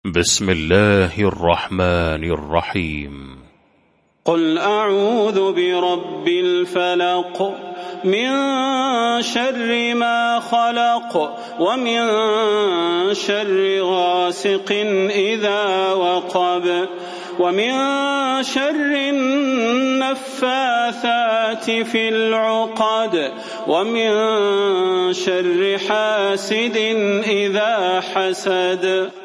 بسم الله الرحمن الرحيم. قل أعوذ برب الفلق من شر ما خلق ومن شر غاسق إذا وقب ومن شر النفاثات في العقد ومن شر حاسد إذا حسد.